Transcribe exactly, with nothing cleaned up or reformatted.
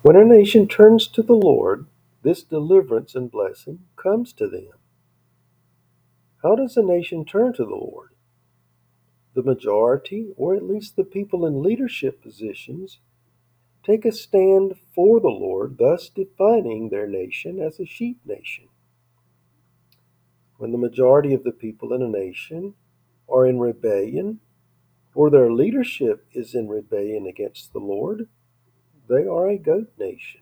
When a nation turns to the Lord, this deliverance and blessing comes to them. How does a nation turn to the Lord? The majority, or at least the people in leadership positions, take a stand for the Lord, thus defining their nation as a sheep nation. When the majority of the people in a nation are in rebellion, or their leadership is in rebellion against the Lord, they are a goat nation.